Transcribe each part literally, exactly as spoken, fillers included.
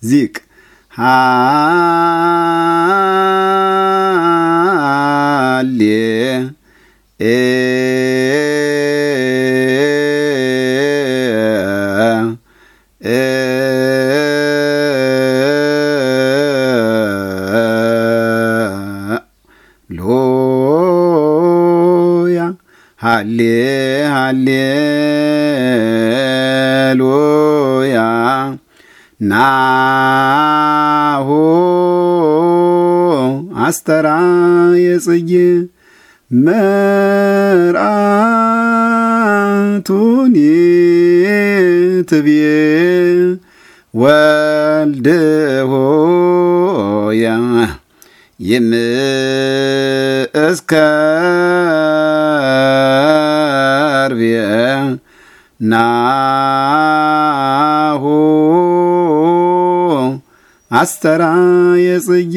ዚቅ ሃሌ ኤ ሎያ ሃሌ ሃሌሉያ ናሁ አስተርአየ ጽጌ መርአቱኒ ትቤ ወልድ ሆያ ይምእስከር ናሁ አስተርአየ ጽጌ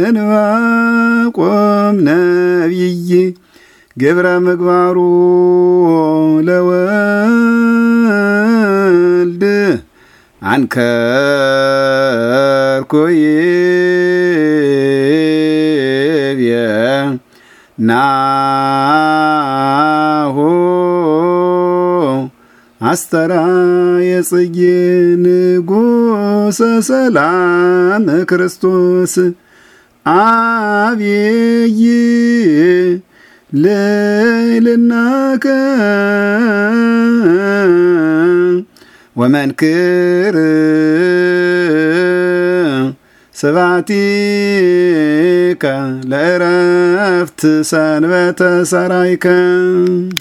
ዕንባቆም ነቢይ ግብረ ምግባሩ ለወልድ አንከርኩ ይቤ ናሁ አስተርአየ ጽጌ ንጉሠ ሰላም ክርስቶስ አብይ ልዕልናከ ወመንክር ስብሐቲከ ለዕረፍት ሰንበተ ሰራይከ